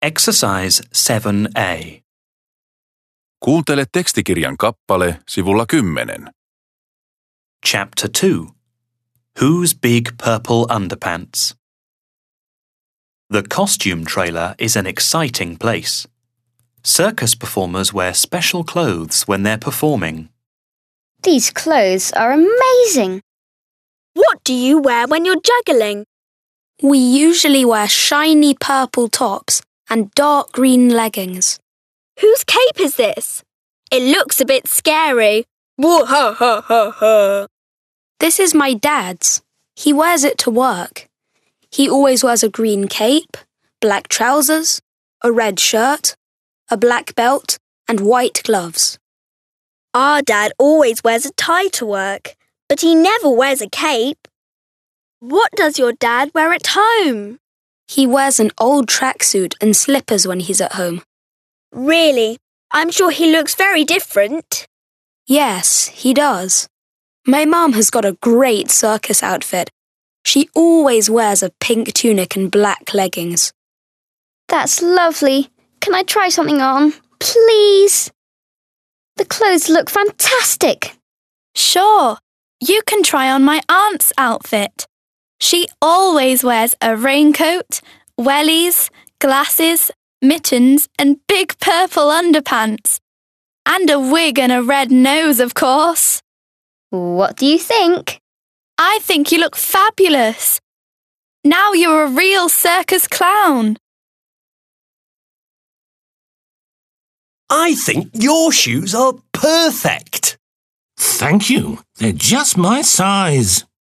Exercise 7a. Kuuntele tekstikirjan kappale sivulla 10. Chapter 2. Whose Big Purple Underpants? The costume trailer is an exciting place. Circus performers wear special clothes when they're performing. These clothes are amazing. What do you wear when you're juggling? We usually wear shiny purple tops and dark green leggings. Whose cape is this? It looks a bit scary. Woo-ha-ha-ha-ha. This is my dad's. He wears it to work. He always wears a green cape, black trousers, a red shirt, a black belt, and white gloves. Our dad always wears a tie to work, but he never wears a cape. What does your dad wear at home? He wears an old tracksuit and slippers when he's at home. Really? I'm sure he looks very different. Yes, he does. My mum has got a great circus outfit. She always wears a pink tunic and black leggings. That's lovely. Can I try something on? Please? The clothes look fantastic. Sure, you can try on my aunt's outfit. She always wears a raincoat, wellies, glasses, mittens and big purple underpants. And a wig and a red nose, of course. What do you think? I think you look fabulous. Now you're a real circus clown. I think your shoes are perfect. Thank you. They're just my size.